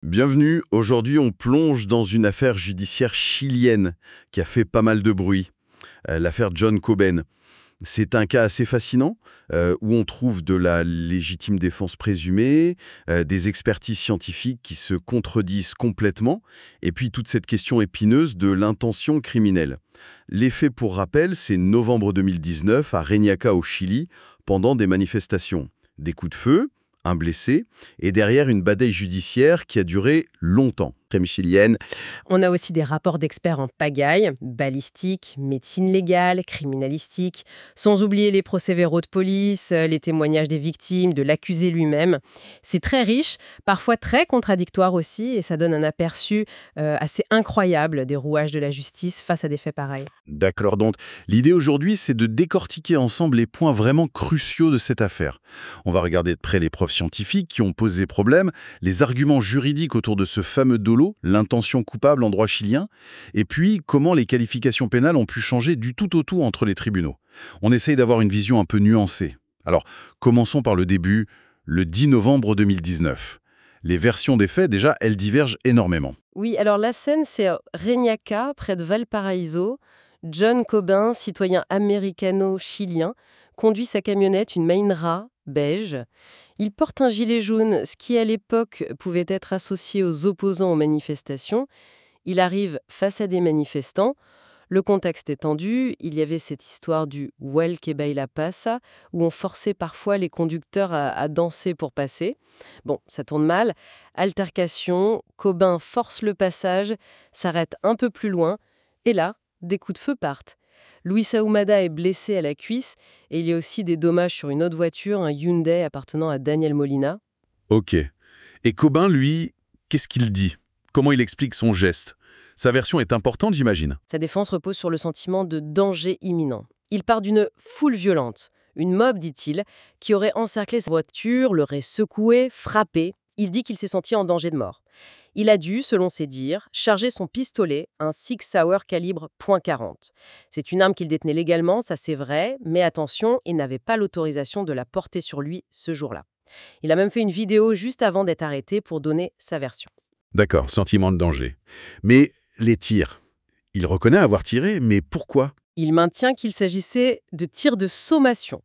Bienvenue, aujourd'hui on plonge dans une affaire judiciaire chilienne qui a fait pas mal de bruit, l'affaire John Cobain. C'est un cas assez fascinant où on trouve de la légitime défense présumée, des expertises scientifiques qui se contredisent complètement, et puis toute cette question épineuse de l'intention criminelle. Les faits, pour rappel, c'est novembre 2019 à Reñaca au Chili, pendant des manifestations. Des coups de feu, un blessé, et derrière une bataille judiciaire qui a duré longtemps. Crème chilienne. On a aussi des rapports d'experts en pagaille, balistique, médecine légale, criminalistique, sans oublier les procès-verbaux de police, les témoignages des victimes, de l'accusé lui-même. C'est très riche, parfois très contradictoire aussi, et ça donne un aperçu assez incroyable des rouages de la justice face à des faits pareils. D'accord, donc l'idée aujourd'hui, c'est de décortiquer ensemble les points vraiment cruciaux de cette affaire. On va regarder de près les preuves scientifiques qui ont posé problème, les arguments juridiques autour de ce fameux dolo, l'intention coupable en droit chilien, et puis comment les qualifications pénales ont pu changer du tout au tout entre les tribunaux. On essaye d'avoir une vision un peu nuancée. Alors, commençons par le début, le 10 novembre 2019. Les versions des faits, déjà, elles divergent énormément. Oui, alors la scène, c'est Reñaca, près de Valparaíso. John Cobain, citoyen américano-chilien, conduit sa camionnette, une Mainra beige. Il porte un gilet jaune, ce qui à l'époque pouvait être associé aux opposants aux manifestations. Il arrive face à des manifestants. Le contexte est tendu. Il y avait cette histoire du Huel que baila pasa, où on forçait parfois les conducteurs à danser pour passer. Bon, ça tourne mal. Altercation, Cobain force le passage, s'arrête un peu plus loin. Et là, des coups de feu partent. Luis Ahumada est blessé à la cuisse et il y a aussi des dommages sur une autre voiture, un Hyundai appartenant à Daniel Molina. Ok. Et Cobain, lui, qu'est-ce qu'il dit? Comment il explique son geste? Sa version est importante, j'imagine. Sa défense repose sur le sentiment de danger imminent. Il part d'une foule violente, une mob, dit-il, qui aurait encerclé sa voiture, l'aurait secoué, frappé. Il dit qu'il s'est senti en danger de mort. Il a dû, selon ses dires, charger son pistolet, un Sig Sauer calibre .40. C'est une arme qu'il détenait légalement, ça c'est vrai, mais attention, il n'avait pas l'autorisation de la porter sur lui ce jour-là. Il a même fait une vidéo juste avant d'être arrêté pour donner sa version. D'accord, sentiment de danger. Mais les tirs, il reconnaît avoir tiré, mais pourquoi? Il maintient qu'il s'agissait de tirs de sommation.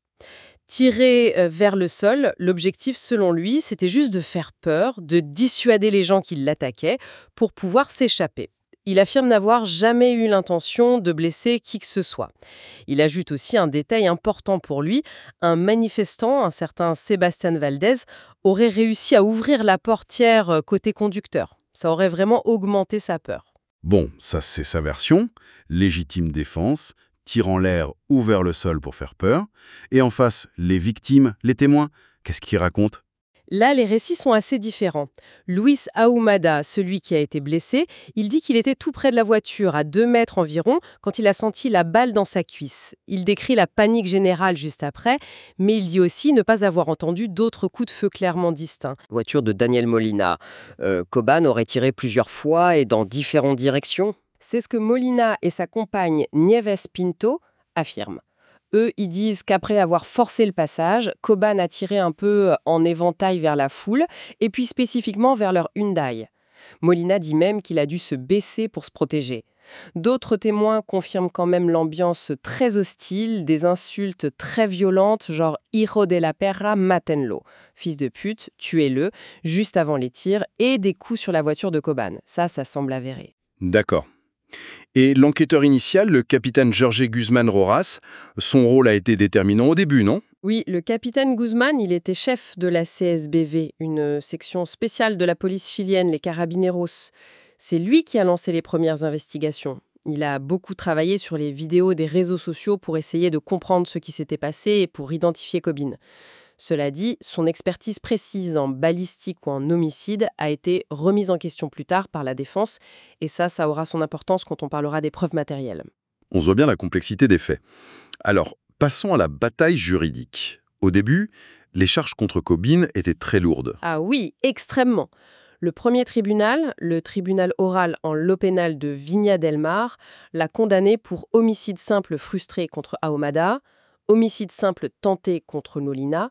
Tirer vers le sol, l'objectif selon lui, c'était juste de faire peur, de dissuader les gens qui l'attaquaient pour pouvoir s'échapper. Il affirme n'avoir jamais eu l'intention de blesser qui que ce soit. Il ajoute aussi un détail important pour lui. Un manifestant, un certain Sébastien Valdez, aurait réussi à ouvrir la portière côté conducteur. Ça aurait vraiment augmenté sa peur. Bon, ça c'est sa version, légitime défense, tir en l'air ou vers le sol pour faire peur. Et en face, les victimes, les témoins, qu'est-ce qu'ils racontent? Là, les récits sont assez différents. Luis Ahumada, celui qui a été blessé, il dit qu'il était tout près de la voiture, à 2 mètres environ, quand il a senti la balle dans sa cuisse. Il décrit la panique générale juste après, mais il dit aussi ne pas avoir entendu d'autres coups de feu clairement distincts. Voiture de Daniel Molina. Cobain aurait tiré plusieurs fois et dans différentes directions. C'est ce que Molina et sa compagne Nieves Pinto affirment. Eux, ils disent qu'après avoir forcé le passage, Cobain a tiré un peu en éventail vers la foule, et puis spécifiquement vers leur Hyundai. Molina dit même qu'il a dû se baisser pour se protéger. D'autres témoins confirment quand même l'ambiance très hostile, des insultes très violentes, genre « Hijo de la perra, matenlo », fils de pute, tuez-le, juste avant les tirs, et des coups sur la voiture de Cobain. Ça semble avéré. D'accord. Et l'enquêteur initial, le capitaine Jorge Guzmán Rojas, son rôle a été déterminant au début, non? Oui, le capitaine Guzmán, il était chef de la CSBV, une section spéciale de la police chilienne, les Carabineros. C'est lui qui a lancé les premières investigations. Il a beaucoup travaillé sur les vidéos des réseaux sociaux pour essayer de comprendre ce qui s'était passé et pour identifier Cobain. Cela dit, son expertise précise en balistique ou en homicide a été remise en question plus tard par la défense, et ça aura son importance quand on parlera des preuves matérielles. On voit bien la complexité des faits. Alors, passons à la bataille juridique. Au début, les charges contre Cobain étaient très lourdes. Ah oui, extrêmement. Le premier tribunal, le tribunal oral en lo pénal de Viña del Mar, l'a condamné pour homicide simple frustré contre Ahumada, homicide simple tenté contre Molina,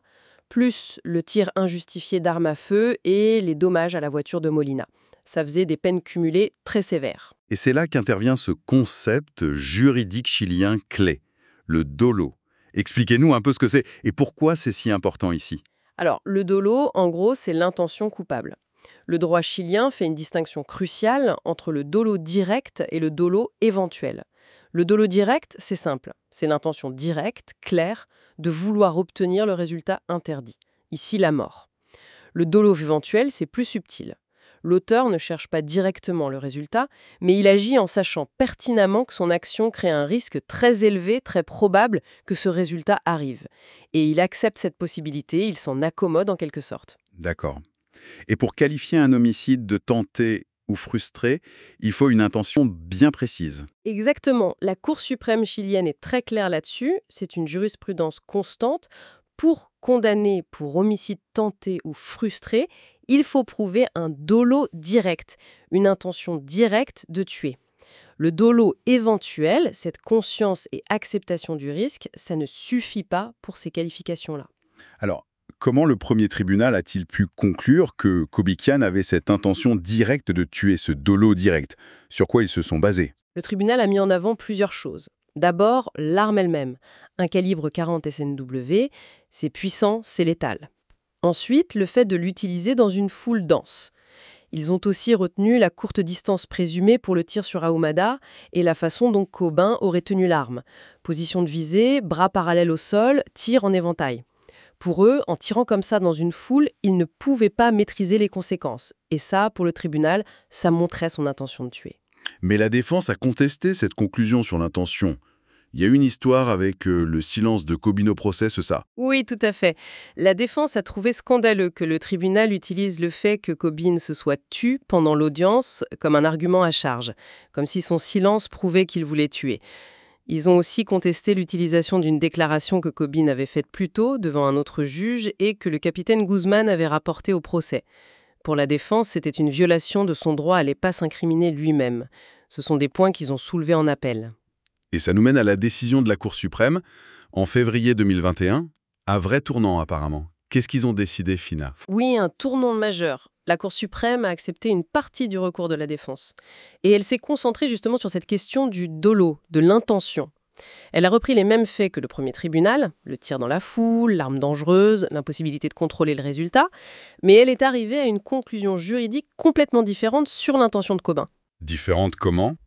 plus le tir injustifié d'armes à feu et les dommages à la voiture de Molina. Ça faisait des peines cumulées très sévères. Et c'est là qu'intervient ce concept juridique chilien clé, le dolo. Expliquez-nous un peu ce que c'est et pourquoi c'est si important ici. Alors, le dolo, en gros, c'est l'intention coupable. Le droit chilien fait une distinction cruciale entre le dolo direct et le dolo éventuel. Le dolo direct, c'est simple. C'est l'intention directe, claire, de vouloir obtenir le résultat interdit. Ici, la mort. Le dolo éventuel, c'est plus subtil. L'auteur ne cherche pas directement le résultat, mais il agit en sachant pertinemment que son action crée un risque très élevé, très probable que ce résultat arrive. Et il accepte cette possibilité, il s'en accommode en quelque sorte. D'accord. Et pour qualifier un homicide de tenté ou frustré, il faut une intention bien précise. Exactement. La Cour suprême chilienne est très claire là-dessus. C'est une jurisprudence constante. Pour condamner pour homicide tenté ou frustré, il faut prouver un dolo direct, une intention directe de tuer. Le dolo éventuel, cette conscience et acceptation du risque, ça ne suffit pas pour ces qualifications-là. Alors, comment le premier tribunal a-t-il pu conclure que Kobikian avait cette intention directe de tuer, ce dolo direct? Sur quoi ils se sont basés? Le tribunal a mis en avant plusieurs choses. D'abord, l'arme elle-même. Un calibre 40 SNW, c'est puissant, c'est létal. Ensuite, le fait de l'utiliser dans une foule dense. Ils ont aussi retenu la courte distance présumée pour le tir sur Ahumada et la façon dont Cobain aurait tenu l'arme. Position de visée, bras parallèles au sol, tir en éventail. Pour eux, en tirant comme ça dans une foule, ils ne pouvaient pas maîtriser les conséquences. Et ça, pour le tribunal, ça montrait son intention de tuer. Mais la défense a contesté cette conclusion sur l'intention. Il y a une histoire avec le silence de Cobain au procès, c'est ça? Oui, tout à fait. La défense a trouvé scandaleux que le tribunal utilise le fait que Cobain se soit tu pendant l'audience comme un argument à charge, comme si son silence prouvait qu'il voulait tuer. Ils ont aussi contesté l'utilisation d'une déclaration que Cobain avait faite plus tôt devant un autre juge et que le capitaine Guzman avait rapportée au procès. Pour la défense, c'était une violation de son droit à ne pas s'incriminer lui-même. Ce sont des points qu'ils ont soulevés en appel. Et ça nous mène à la décision de la Cour suprême, en février 2021, un vrai tournant apparemment. Qu'est-ce qu'ils ont décidé, Fina? Oui, un tournant majeur. La Cour suprême a accepté une partie du recours de la défense. Et elle s'est concentrée justement sur cette question du dolo, de l'intention. Elle a repris les mêmes faits que le premier tribunal, le tir dans la foule, l'arme dangereuse, l'impossibilité de contrôler le résultat, mais elle est arrivée à une conclusion juridique complètement différente sur l'intention de Cobain. Différente comment?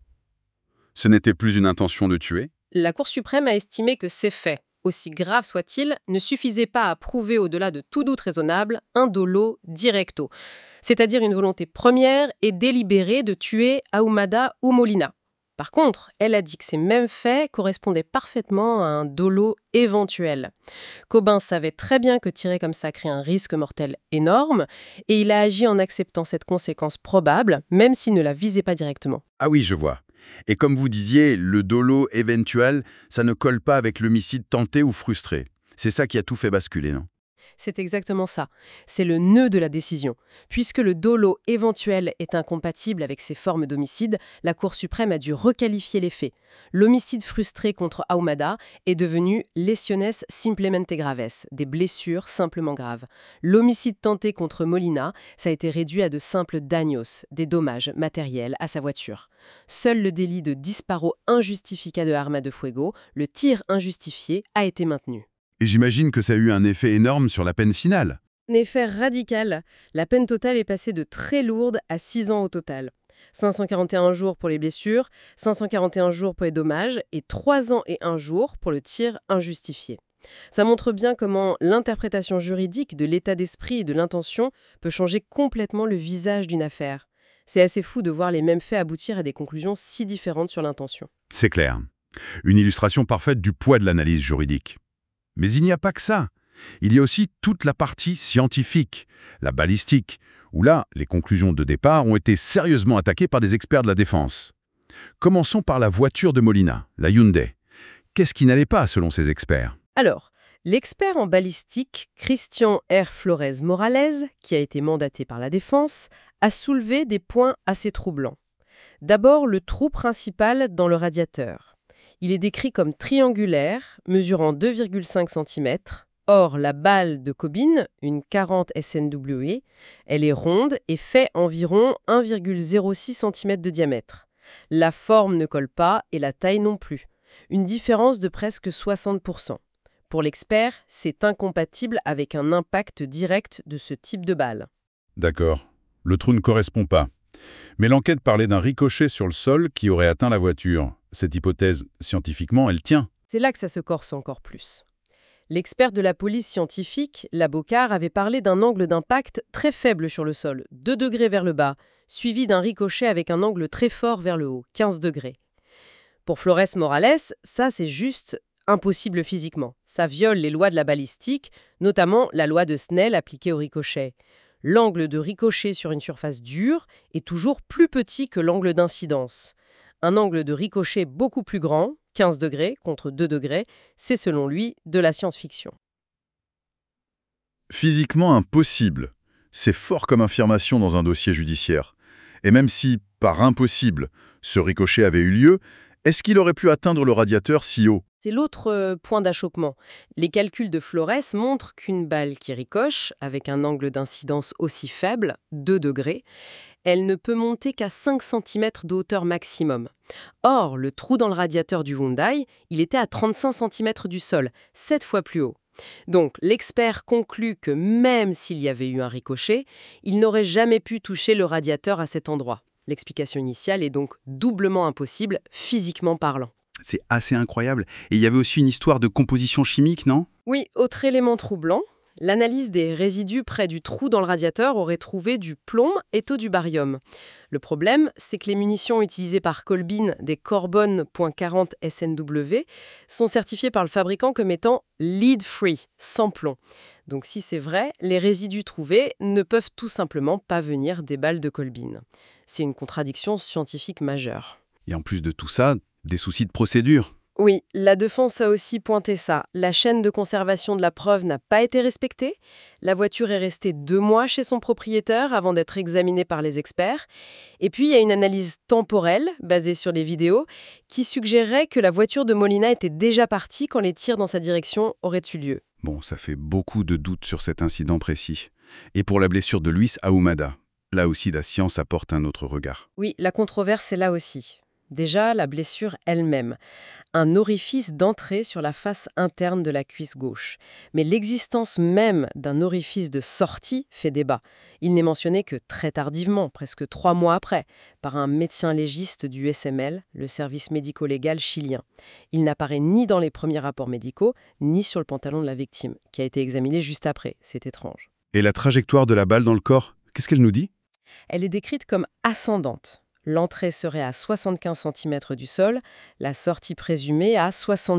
Ce n'était plus une intention de tuer? La Cour suprême a estimé que ces faits, aussi graves soient-ils, ne suffisaient pas à prouver au-delà de tout doute raisonnable un dolo directo, c'est-à-dire une volonté première et délibérée de tuer Ahumada ou Molina. Par contre, elle a dit que ces mêmes faits correspondaient parfaitement à un dolo éventuel. Cobain savait très bien que tirer comme ça crée un risque mortel énorme, et il a agi en acceptant cette conséquence probable, même s'il ne la visait pas directement. Ah oui, je vois. Et comme vous disiez, le dolo éventuel, ça ne colle pas avec l'homicide tenté ou frustré. C'est ça qui a tout fait basculer, non? C'est exactement ça. C'est le nœud de la décision. Puisque le dolo éventuel est incompatible avec ces formes d'homicide, la Cour suprême a dû requalifier les faits. L'homicide frustré contre Ahumada est devenu lesiones simplemente graves, des blessures simplement graves. L'homicide tenté contre Molina, ça a été réduit à de simples daños, des dommages matériels à sa voiture. Seul le délit de disparo injustifica de arma de fuego, le tir injustifié, a été maintenu. Et j'imagine que ça a eu un effet énorme sur la peine finale. Un effet radical. La peine totale est passée de très lourde à 6 ans au total. 541 jours pour les blessures, 541 jours pour les dommages et 3 ans et 1 jour pour le tir injustifié. Ça montre bien comment l'interprétation juridique de l'état d'esprit et de l'intention peut changer complètement le visage d'une affaire. C'est assez fou de voir les mêmes faits aboutir à des conclusions si différentes sur l'intention. C'est clair. Une illustration parfaite du poids de l'analyse juridique. Mais il n'y a pas que ça. Il y a aussi toute la partie scientifique, la balistique, où là, les conclusions de départ ont été sérieusement attaquées par des experts de la défense. Commençons par la voiture de Molina, la Hyundai. Qu'est-ce qui n'allait pas selon ces experts? Alors, l'expert en balistique, Christian R. Flores Morales, qui a été mandaté par la défense, a soulevé des points assez troublants. D'abord, le trou principal dans le radiateur. Il est décrit comme triangulaire, mesurant 2,5 cm, Or, la balle de Cobain, une 40 SNWE, elle est ronde et fait environ 1,06 cm de diamètre. La forme ne colle pas et la taille non plus. Une différence de presque 60%. Pour l'expert, c'est incompatible avec un impact direct de ce type de balle. D'accord. Le trou ne correspond pas. Mais l'enquête parlait d'un ricochet sur le sol qui aurait atteint la voiture. Cette hypothèse, scientifiquement, elle tient. C'est là que ça se corse encore plus. L'expert de la police scientifique, Labocard, avait parlé d'un angle d'impact très faible sur le sol, 2 degrés vers le bas, suivi d'un ricochet avec un angle très fort vers le haut, 15 degrés. Pour Flores Morales, ça c'est juste impossible physiquement. Ça viole les lois de la balistique, notamment la loi de Snell appliquée au ricochet. L'angle de ricochet sur une surface dure est toujours plus petit que l'angle d'incidence. Un angle de ricochet beaucoup plus grand, 15 degrés contre 2 degrés, c'est selon lui de la science-fiction. Physiquement impossible. C'est fort comme affirmation dans un dossier judiciaire. Et même si, par impossible, ce ricochet avait eu lieu, est-ce qu'il aurait pu atteindre le radiateur si haut? C'est l'autre point d'achoppement. Les calculs de Flores montrent qu'une balle qui ricoche, avec un angle d'incidence aussi faible, 2 degrés, elle ne peut monter qu'à 5 cm de hauteur maximum. Or, le trou dans le radiateur du Hyundai, il était à 35 cm du sol, 7 fois plus haut. Donc, l'expert conclut que même s'il y avait eu un ricochet, il n'aurait jamais pu toucher le radiateur à cet endroit. L'explication initiale est donc doublement impossible, physiquement parlant. C'est assez incroyable. Et il y avait aussi une histoire de composition chimique, non? Oui, autre élément troublant, l'analyse des résidus près du trou dans le radiateur aurait trouvé du plomb et taux du barium. Le problème, c'est que les munitions utilisées par Cobain, des Corbon .40 SNW, sont certifiées par le fabricant comme étant lead-free, sans plomb. Donc si c'est vrai, les résidus trouvés ne peuvent tout simplement pas venir des balles de Cobain. C'est une contradiction scientifique majeure. Et en plus de tout ça, des soucis de procédure. Oui, la défense a aussi pointé ça. La chaîne de conservation de la preuve n'a pas été respectée. La voiture est restée 2 mois chez son propriétaire avant d'être examinée par les experts. Et puis, il y a une analyse temporelle, basée sur les vidéos, qui suggérait que la voiture de Molina était déjà partie quand les tirs dans sa direction auraient eu lieu. Bon, ça fait beaucoup de doutes sur cet incident précis. Et pour la blessure de Luis Ahumada, là aussi la science apporte un autre regard. Oui, la controverse est là aussi. Déjà, la blessure elle-même. Un orifice d'entrée sur la face interne de la cuisse gauche. Mais l'existence même d'un orifice de sortie fait débat. Il n'est mentionné que très tardivement, presque 3 mois après, par un médecin légiste du SML, le service médico-légal chilien. Il n'apparaît ni dans les premiers rapports médicaux, ni sur le pantalon de la victime, qui a été examiné juste après. C'est étrange. Et la trajectoire de la balle dans le corps, qu'est-ce qu'elle nous dit? Elle est décrite comme ascendante. L'entrée serait à 75 cm du sol, la sortie présumée à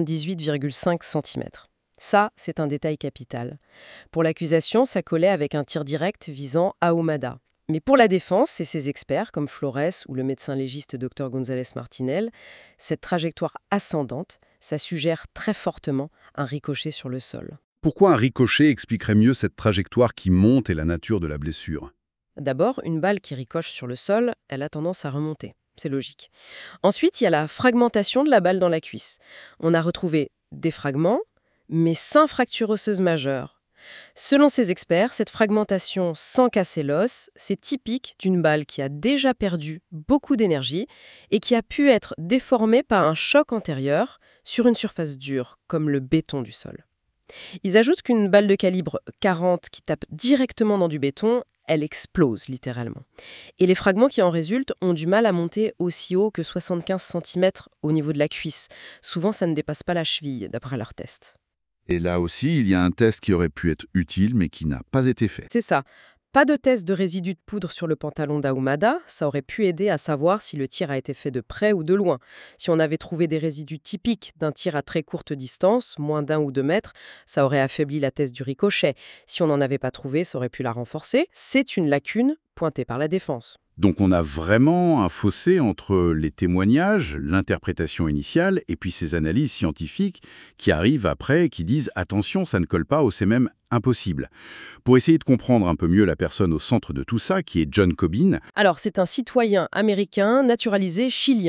78,5 cm. Ça, c'est un détail capital. Pour l'accusation, ça collait avec un tir direct visant Ahumada. Mais pour la défense et ses experts, comme Flores ou le médecin légiste Dr González Martinel, cette trajectoire ascendante, ça suggère très fortement un ricochet sur le sol. Pourquoi un ricochet expliquerait mieux cette trajectoire qui monte et la nature de la blessure? D'abord, une balle qui ricoche sur le sol, elle a tendance à remonter. C'est logique. Ensuite, il y a la fragmentation de la balle dans la cuisse. On a retrouvé des fragments, mais sans fracture osseuse majeure. Selon ces experts, cette fragmentation sans casser l'os, c'est typique d'une balle qui a déjà perdu beaucoup d'énergie et qui a pu être déformée par un choc antérieur sur une surface dure, comme le béton du sol. Ils ajoutent qu'une balle de calibre 40 qui tape directement dans du béton, elle explose littéralement. Et les fragments qui en résultent ont du mal à monter aussi haut que 75 cm au niveau de la cuisse. Souvent, ça ne dépasse pas la cheville, d'après leurs tests. Et là aussi, il y a un test qui aurait pu être utile, mais qui n'a pas été fait. C'est ça. Pas de test de résidus de poudre sur le pantalon d'Ahumada, ça aurait pu aider à savoir si le tir a été fait de près ou de loin. Si on avait trouvé des résidus typiques d'un tir à très courte distance, moins d'1 ou 2 mètres, ça aurait affaibli la thèse du ricochet. Si on n'en avait pas trouvé, ça aurait pu la renforcer. C'est une lacune pointée par la défense. Donc on a vraiment un fossé entre les témoignages, l'interprétation initiale, et puis ces analyses scientifiques qui arrivent après et qui disent « attention, ça ne colle pas » ou « c'est même impossible ». Pour essayer de comprendre un peu mieux la personne au centre de tout ça, qui est John Cobain. Alors, c'est un citoyen américain naturalisé chilien.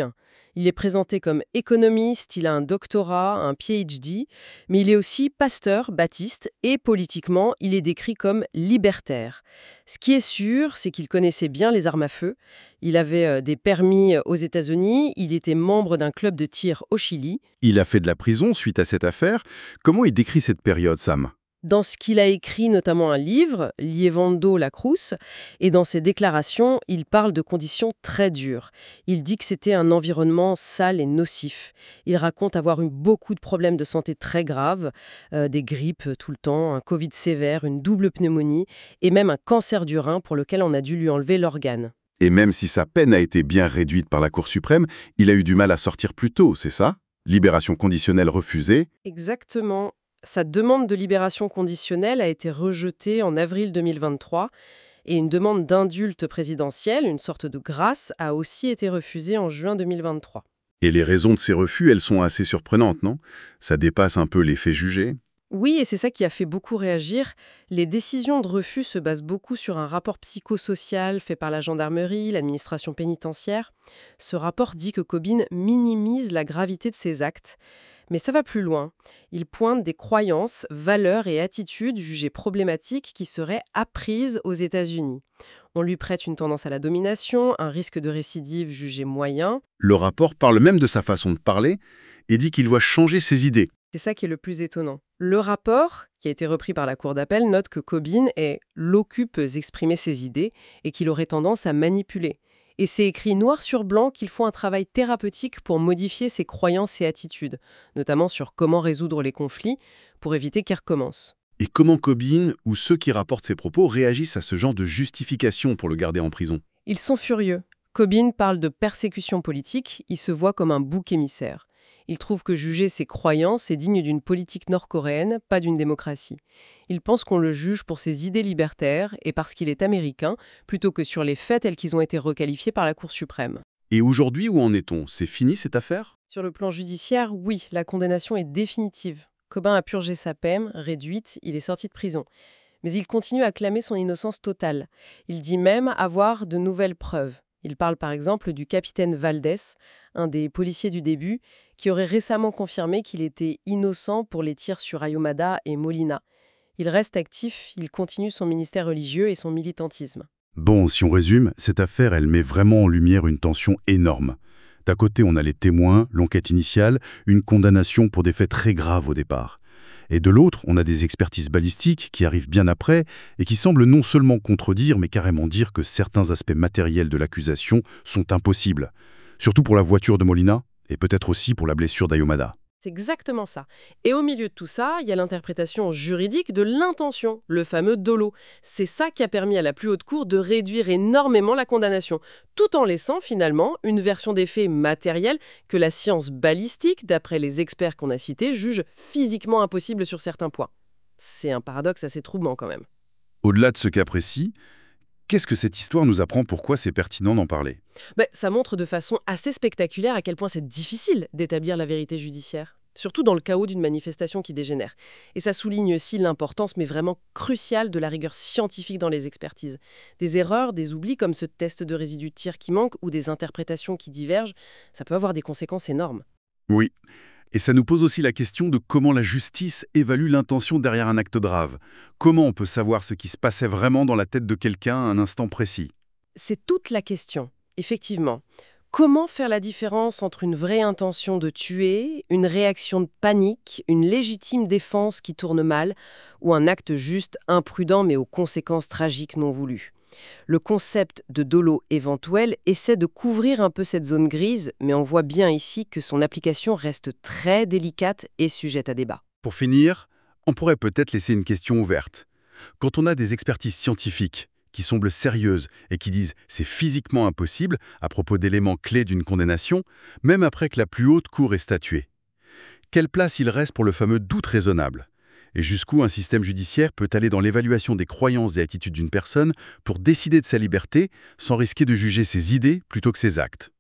Il est présenté comme économiste, il a un doctorat, un PhD, mais il est aussi pasteur baptiste et politiquement, il est décrit comme libertaire. Ce qui est sûr, c'est qu'il connaissait bien les armes à feu. Il avait des permis aux États-Unis, il était membre d'un club de tir au Chili. Il a fait de la prison suite à cette affaire. Comment il décrit cette période, Sam? Dans ce qu'il a écrit, notamment un livre, Lievando la Cruz, et dans ses déclarations, il parle de conditions très dures. Il dit que c'était un environnement sale et nocif. Il raconte avoir eu beaucoup de problèmes de santé très graves, des grippes tout le temps, un Covid sévère, une double pneumonie, et même un cancer du rein pour lequel on a dû lui enlever l'organe. Et même si sa peine a été bien réduite par la Cour suprême, il a eu du mal à sortir plus tôt, c'est ça? Libération conditionnelle refusée. Exactement. Sa demande de libération conditionnelle a été rejetée en avril 2023 et une demande d'indulte présidentielle, une sorte de grâce, a aussi été refusée en juin 2023. Et les raisons de ces refus, elles sont assez surprenantes, non? Ça dépasse un peu les faits jugés. Oui, et c'est ça qui a fait beaucoup réagir. Les décisions de refus se basent beaucoup sur un rapport psychosocial fait par la gendarmerie, l'administration pénitentiaire. Ce rapport dit que Cobain minimise la gravité de ses actes. Mais ça va plus loin. Il pointe des croyances, valeurs et attitudes jugées problématiques qui seraient apprises aux États-Unis. On lui prête une tendance à la domination, un risque de récidive jugé moyen. Le rapport parle même de sa façon de parler et dit qu'il doit changer ses idées. C'est ça qui est le plus étonnant. Le rapport, qui a été repris par la Cour d'appel, note que Cobain est l'occupent exprimer ses idées et qu'il aurait tendance à manipuler. Et c'est écrit noir sur blanc qu'il faut un travail thérapeutique pour modifier ses croyances et attitudes, notamment sur comment résoudre les conflits pour éviter qu'ils recommencent. Et comment Cobain ou ceux qui rapportent ses propos réagissent à ce genre de justification pour le garder en prison? Ils sont furieux. Cobain parle de persécution politique, il se voit comme un bouc émissaire. Il trouve que juger ses croyances est digne d'une politique nord-coréenne, pas d'une démocratie. Il pense qu'on le juge pour ses idées libertaires et parce qu'il est américain, plutôt que sur les faits tels qu'ils ont été requalifiés par la Cour suprême. Et aujourd'hui, où en est-on? C'est fini cette affaire? Sur le plan judiciaire, oui, la condamnation est définitive. Cobain a purgé sa peine, réduite, il est sorti de prison. Mais il continue à clamer son innocence totale. Il dit même avoir de nouvelles preuves. Il parle par exemple du capitaine Valdés, un des policiers du début, qui aurait récemment confirmé qu'il était innocent pour les tirs sur Ayomada et Molina. Il reste actif, il continue son ministère religieux et son militantisme. Bon, si on résume, cette affaire, elle met vraiment en lumière une tension énorme. D'un côté, on a les témoins, l'enquête initiale, une condamnation pour des faits très graves au départ. Et de l'autre, on a des expertises balistiques qui arrivent bien après et qui semblent non seulement contredire, mais carrément dire que certains aspects matériels de l'accusation sont impossibles. Surtout pour la voiture de Molina et peut-être aussi pour la blessure d'Ayomada. C'est exactement ça. Et au milieu de tout ça, il y a l'interprétation juridique de l'intention, le fameux dolo. C'est ça qui a permis à la plus haute cour de réduire énormément la condamnation, tout en laissant finalement une version des faits matériels que la science balistique, d'après les experts qu'on a cités, juge physiquement impossible sur certains points. C'est un paradoxe assez troublant quand même. Au-delà de ce cas précis, qu'est-ce que cette histoire nous apprend? Pourquoi c'est pertinent d'en parler? Ça montre de façon assez spectaculaire à quel point c'est difficile d'établir la vérité judiciaire, surtout dans le chaos d'une manifestation qui dégénère. Et ça souligne aussi l'importance, mais vraiment cruciale, de la rigueur scientifique dans les expertises. Des erreurs, des oublis comme ce test de résidus de tir qui manque ou des interprétations qui divergent, ça peut avoir des conséquences énormes. Oui. Et ça nous pose aussi la question de comment la justice évalue l'intention derrière un acte grave. Comment on peut savoir ce qui se passait vraiment dans la tête de quelqu'un à un instant précis? C'est toute la question, effectivement. Comment faire la différence entre une vraie intention de tuer, une réaction de panique, une légitime défense qui tourne mal, ou un acte juste imprudent mais aux conséquences tragiques non voulues? Le concept de dolo éventuel essaie de couvrir un peu cette zone grise, mais on voit bien ici que son application reste très délicate et sujette à débat. Pour finir, on pourrait peut-être laisser une question ouverte. Quand on a des expertises scientifiques qui semblent sérieuses et qui disent « c'est physiquement impossible » à propos d'éléments clés d'une condamnation, même après que la plus haute cour ait statué, quelle place il reste pour le fameux doute raisonnable? Et jusqu'où un système judiciaire peut aller dans l'évaluation des croyances et attitudes d'une personne pour décider de sa liberté sans risquer de juger ses idées plutôt que ses actes?